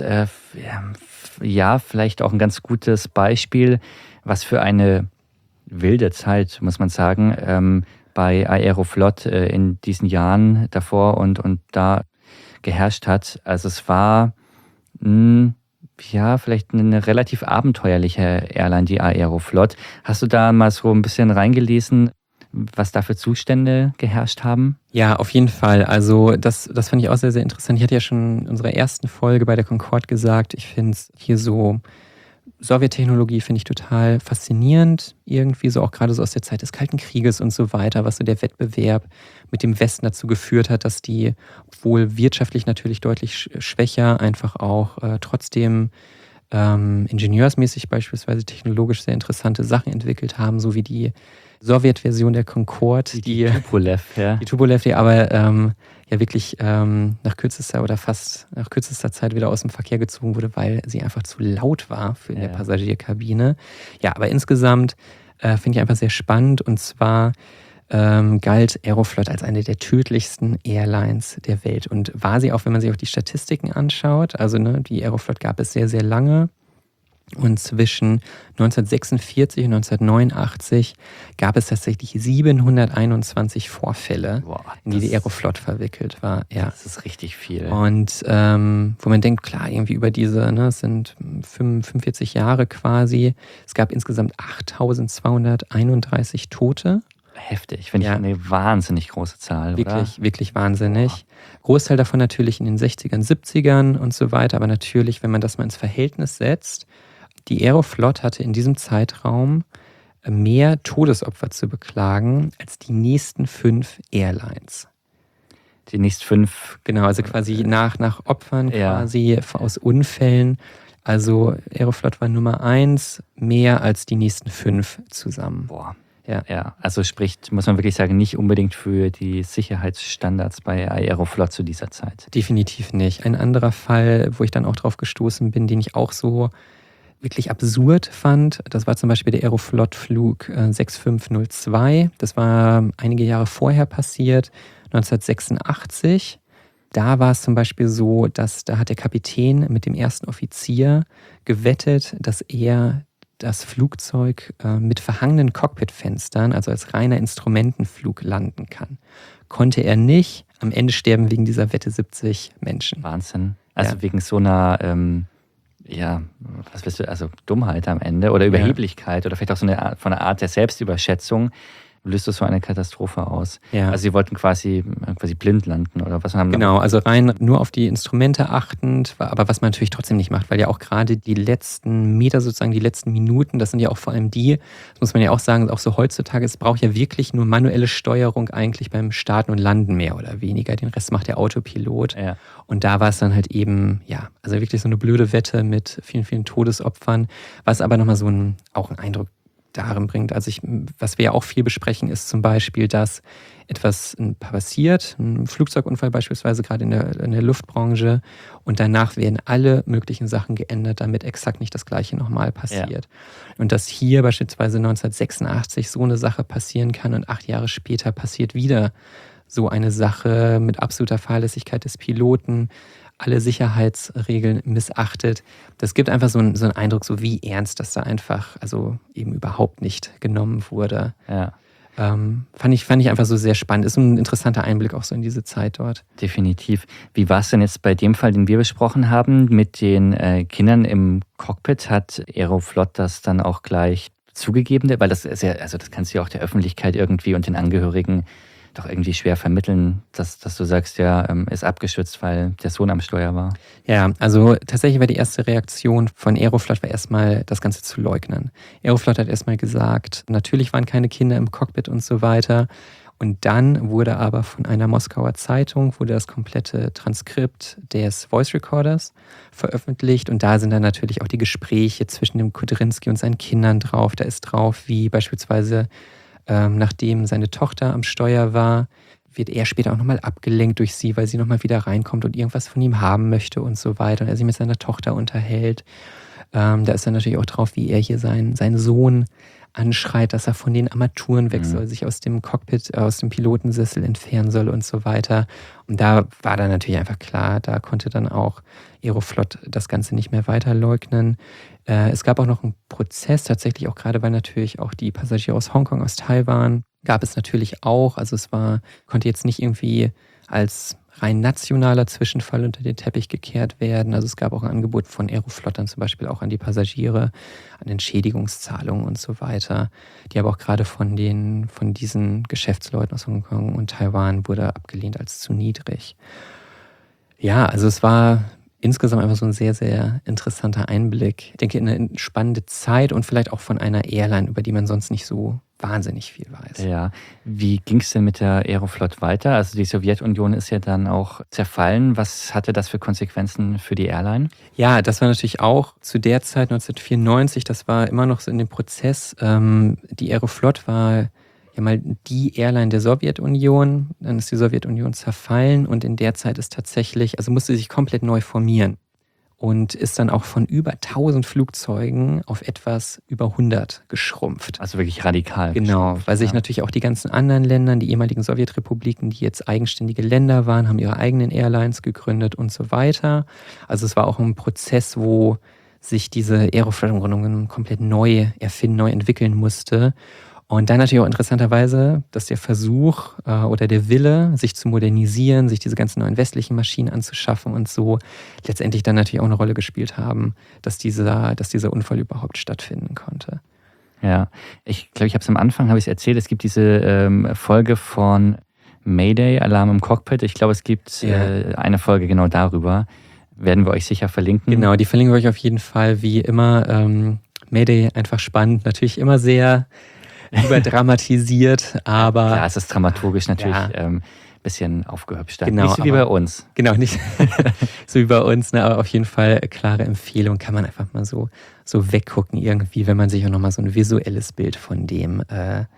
[SPEAKER 2] vielleicht auch ein ganz gutes Beispiel, was für eine wilde Zeit, muss man sagen, bei Aeroflot in diesen Jahren davor und da geherrscht hat. Also es war vielleicht eine relativ abenteuerliche Airline, die Aeroflot. Hast du da mal so ein bisschen reingelesen, was da für Zustände geherrscht haben?
[SPEAKER 3] Ja, auf jeden Fall. Also das fand ich auch sehr, sehr interessant. Ich hatte ja schon in unserer ersten Folge bei der Concorde gesagt, ich finde es hier so, Sowjettechnologie finde ich total faszinierend. Irgendwie so auch gerade so aus der Zeit des Kalten Krieges und so weiter, was so der Wettbewerb mit dem Westen dazu geführt hat, dass die, obwohl wirtschaftlich natürlich deutlich schwächer, einfach auch trotzdem ingenieursmäßig beispielsweise technologisch sehr interessante Sachen entwickelt haben, so wie die Sowjetversion der Concorde,
[SPEAKER 2] die Tupolev,
[SPEAKER 3] die Tupolev, die aber wirklich nach kürzester Zeit wieder aus dem Verkehr gezogen wurde, weil sie einfach zu laut war für der Passagierkabine. Ja, aber insgesamt finde ich einfach sehr spannend und zwar galt Aeroflot als eine der tödlichsten Airlines der Welt und war sie auch, wenn man sich auch die Statistiken anschaut, also die Aeroflot gab es sehr, sehr lange. Und zwischen 1946 und 1989 gab es tatsächlich 721 Vorfälle, in die Aeroflot verwickelt war. Ja.
[SPEAKER 2] Das ist richtig viel.
[SPEAKER 3] Und wo man denkt, klar, irgendwie über diese, es sind 45 Jahre quasi, es gab insgesamt 8.231 Tote.
[SPEAKER 2] Heftig, finde ich eine wahnsinnig große Zahl,
[SPEAKER 3] wirklich, oder? Wirklich wahnsinnig. Großteil davon natürlich in den 60ern, 70ern und so weiter, aber natürlich, wenn man das mal ins Verhältnis setzt, die Aeroflot hatte in diesem Zeitraum mehr Todesopfer zu beklagen als die nächsten 5 Airlines.
[SPEAKER 2] Die nächsten 5?
[SPEAKER 3] Genau, also quasi nach Opfern quasi aus Unfällen. Also Aeroflot war Nummer 1, mehr als die nächsten 5 zusammen.
[SPEAKER 2] Boah. Ja, also spricht, muss man wirklich sagen, nicht unbedingt für die Sicherheitsstandards bei Aeroflot zu dieser Zeit.
[SPEAKER 3] Definitiv nicht. Ein anderer Fall, wo ich dann auch drauf gestoßen bin, den ich auch so wirklich absurd fand, das war zum Beispiel der Aeroflot-Flug 6502. Das war einige Jahre vorher passiert, 1986. Da war es zum Beispiel so, dass da hat der Kapitän mit dem ersten Offizier gewettet, dass er das Flugzeug mit verhangenen Cockpitfenstern, also als reiner Instrumentenflug, landen kann. Konnte er nicht. Am Ende sterben wegen dieser Wette 70 Menschen.
[SPEAKER 2] Wahnsinn. Also wegen so einer, was willst du, also Dummheit am Ende oder Überheblichkeit oder vielleicht auch so von einer Art der Selbstüberschätzung löst das so eine Katastrophe aus. Ja. Also sie wollten quasi blind landen oder was haben sie?
[SPEAKER 3] Genau, also rein nur auf die Instrumente achtend, aber was man natürlich trotzdem nicht macht, weil ja auch gerade die letzten Meter, sozusagen die letzten Minuten, das sind ja auch vor allem das muss man ja auch sagen, auch so heutzutage, es braucht ja wirklich nur manuelle Steuerung eigentlich beim Starten und Landen mehr oder weniger. Den Rest macht der Autopilot. Ja. Und da war es dann halt eben, also wirklich so eine blöde Wette mit vielen, vielen Todesopfern, was aber nochmal auch einen Eindruck darin bringt. Also was wir ja auch viel besprechen, ist zum Beispiel, dass etwas passiert, ein Flugzeugunfall beispielsweise, gerade in der Luftbranche, und danach werden alle möglichen Sachen geändert, damit exakt nicht das Gleiche nochmal passiert. Ja. Und dass hier beispielsweise 1986 so eine Sache passieren kann und 8 Jahre später passiert wieder so eine Sache mit absoluter Fahrlässigkeit des Piloten, alle Sicherheitsregeln missachtet. Das gibt einfach so einen Eindruck, so wie ernst das da einfach, also eben überhaupt nicht genommen wurde. Ja. Fand ich einfach so sehr spannend. Ist ein interessanter Einblick auch so in diese Zeit dort.
[SPEAKER 2] Definitiv. Wie war es denn jetzt bei dem Fall, den wir besprochen haben, mit den Kindern im Cockpit? Hat Aeroflot das dann auch gleich zugegeben? Weil das ist ja, also das kannst du ja auch der Öffentlichkeit irgendwie und den Angehörigen doch irgendwie schwer vermitteln, dass du sagst, ist abgestürzt, weil der Sohn am Steuer war.
[SPEAKER 3] Ja, also tatsächlich war die erste Reaktion von Aeroflot erstmal, das Ganze zu leugnen. Aeroflot hat erstmal gesagt, natürlich waren keine Kinder im Cockpit und so weiter. Und dann wurde aber von einer Moskauer Zeitung das komplette Transkript des Voice Recorders veröffentlicht. Und da sind dann natürlich auch die Gespräche zwischen dem Kudrynski und seinen Kindern drauf. Da ist drauf, wie beispielsweise nachdem seine Tochter am Steuer war, wird er später auch nochmal abgelenkt durch sie, weil sie nochmal wieder reinkommt und irgendwas von ihm haben möchte und so weiter. Und er sich mit seiner Tochter unterhält. Da ist dann natürlich auch drauf, wie er hier seinen Sohn anschreit, dass er von den Armaturen weg soll, sich aus dem Cockpit, aus dem Pilotensessel entfernen soll und so weiter. Und da war dann natürlich einfach klar, da konnte dann auch Aeroflot das Ganze nicht mehr weiter leugnen. Es gab auch noch einen Prozess, tatsächlich auch gerade, weil natürlich auch die Passagiere aus Hongkong, aus Taiwan, gab es natürlich auch. Also konnte jetzt nicht irgendwie als rein nationaler Zwischenfall unter den Teppich gekehrt werden. Also es gab auch ein Angebot von Aeroflot dann zum Beispiel auch an die Passagiere, an Entschädigungszahlungen und so weiter. Die aber auch gerade von diesen Geschäftsleuten aus Hongkong und Taiwan wurde abgelehnt als zu niedrig. Ja, also es war insgesamt einfach so ein sehr, sehr interessanter Einblick. Ich denke, in eine spannende Zeit und vielleicht auch von einer Airline, über die man sonst nicht so wahnsinnig viel weiß.
[SPEAKER 2] Ja, wie ging es denn mit der Aeroflot weiter? Also die Sowjetunion ist ja dann auch zerfallen. Was hatte das für Konsequenzen für die Airline?
[SPEAKER 3] Ja, das war natürlich auch zu der Zeit 1994, das war immer noch so in dem Prozess. Die Aeroflot war ja mal die Airline der Sowjetunion, dann ist die Sowjetunion zerfallen und in der Zeit ist tatsächlich, also musste sich komplett neu formieren und ist dann auch von über 1000 Flugzeugen auf etwas über 100 geschrumpft.
[SPEAKER 2] Also wirklich radikal.
[SPEAKER 3] Genau, weil sich natürlich auch die ganzen anderen Länder, die ehemaligen Sowjetrepubliken, die jetzt eigenständige Länder waren, haben ihre eigenen Airlines gegründet und so weiter. Also es war auch ein Prozess, wo sich diese Aeroflot im Grunde genommen komplett neu erfinden, neu entwickeln musste. Und dann natürlich auch interessanterweise, dass der Versuch oder der Wille, sich zu modernisieren, sich diese ganzen neuen westlichen Maschinen anzuschaffen und so, letztendlich dann natürlich auch eine Rolle gespielt haben, dass dieser Unfall überhaupt stattfinden konnte.
[SPEAKER 2] Ja, ich glaube, ich habe es am Anfang erzählt, es gibt diese Folge von Mayday, Alarm im Cockpit. Ich glaube, es gibt eine Folge genau darüber. Werden wir euch sicher verlinken.
[SPEAKER 3] Genau, die verlinken wir euch auf jeden Fall, wie immer. Mayday einfach spannend, natürlich immer sehr überdramatisiert, aber...
[SPEAKER 2] Ja, es ist dramaturgisch natürlich ein bisschen aufgehübscht. Genau, nicht so wie bei uns.
[SPEAKER 3] Genau, nicht so wie bei uns, ne, aber auf jeden Fall klare Empfehlung. Kann man einfach mal so weggucken irgendwie, wenn man sich auch nochmal so ein visuelles Bild von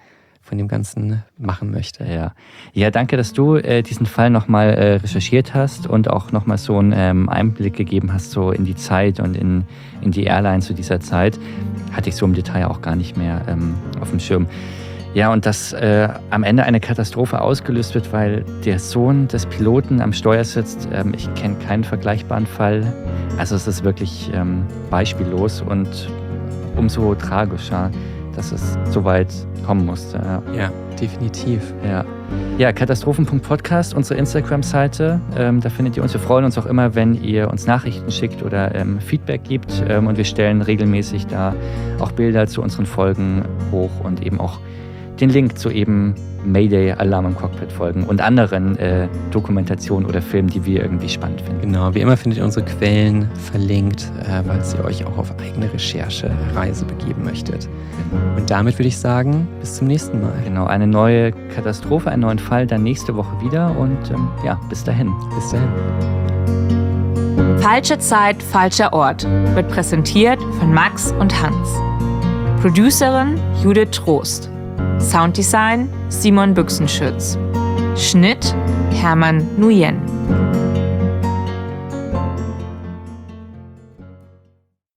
[SPEAKER 3] von dem Ganzen machen möchte.
[SPEAKER 2] Ja, danke, dass du diesen Fall nochmal recherchiert hast und auch nochmal so einen Einblick gegeben hast so in die Zeit und in die Airline zu dieser Zeit. Hatte ich so im Detail auch gar nicht mehr auf dem Schirm. Ja, und dass am Ende eine Katastrophe ausgelöst wird, weil der Sohn des Piloten am Steuer sitzt. Ich kenne keinen vergleichbaren Fall. Also es ist wirklich beispiellos und umso tragischer, dass es so weit kommen musste.
[SPEAKER 3] Ja, definitiv.
[SPEAKER 2] Ja, katastrophen.podcast, unsere Instagram-Seite. Da findet ihr uns. Wir freuen uns auch immer, wenn ihr uns Nachrichten schickt oder Feedback gibt. Und wir stellen regelmäßig da auch Bilder zu unseren Folgen hoch und eben auch den Link zu eben Mayday, Alarm im Cockpit Folgen und anderen Dokumentationen oder Filmen, die wir irgendwie spannend finden.
[SPEAKER 3] Genau, wie immer findet ihr unsere Quellen verlinkt, falls ihr euch auch auf eigene Recherchereise begeben möchtet. Und damit würde ich sagen, bis zum nächsten Mal.
[SPEAKER 2] Genau, eine neue Katastrophe, einen neuen Fall dann nächste Woche wieder und bis dahin.
[SPEAKER 3] Bis dahin.
[SPEAKER 1] Falsche Zeit, falscher Ort wird präsentiert von Max und Hans. Producerin Judith Trost. Sounddesign Simon Büchsenschütz. Schnitt Hermann Nguyen.